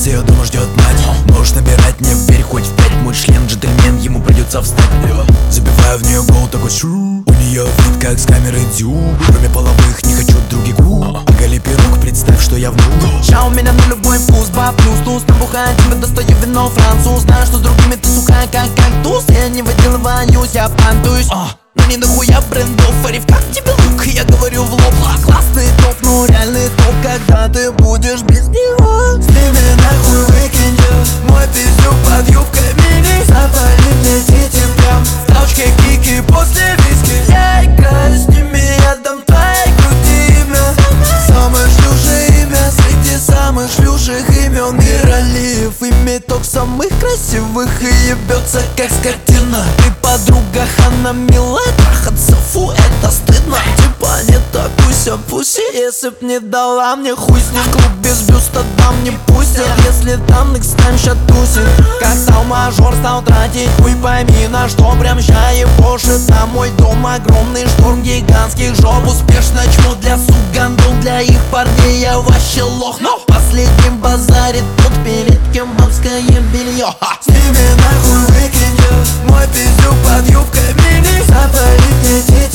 сердце ее дома ждет мать. Можешь набирать, не верь, хоть в 5. Мой член джентльмен, ему придется встать. Забиваю в нее гол, такой шу. У нее вид как с камеры дюб. Кроме половых не хочу других губ. Оголи пирог, представь, что я внук. Ща у меня на любой вкус, баблюс, туз. Набухаю тебе, достаю вино француз. Знаю, что с другими ты сухая, как кактус. Я не выделываюсь, я понтуюсь. Но не дохуя брендов, Ариф, как тебе лук? Я говорю в лоб, классный топ, но реальный топ, когда ты будешь без него. Сними нахуй выкиньте мой пиздюк под юбкой мини. Запали мне тити прям в толчке кики после виски. Эй, сними, я дам твоей груди имя. Самое шлюшее имя среди самых шлюших имен. Миралиев имеет ток самых красивых и ебется как скотина. Ты подруга Ханна Мила, трахаться, фу, это стыдно. Типа не такуйся, пуси, если б не дала мне хуй с ним. В клуб без бюста дам не пустят, если там next time ща тусит. Как стал мажор, стал тратить хуй, пойми на что прям ща ебошит. На мой дом огромный шторм гигантских жоп. Успешно чмо для сук, гандон для их парней, я вообще лох. Но последним базарит под перед кембовское белье. Сними нахуй, выкинь мой пиздюк под юбкой мини. Запалить не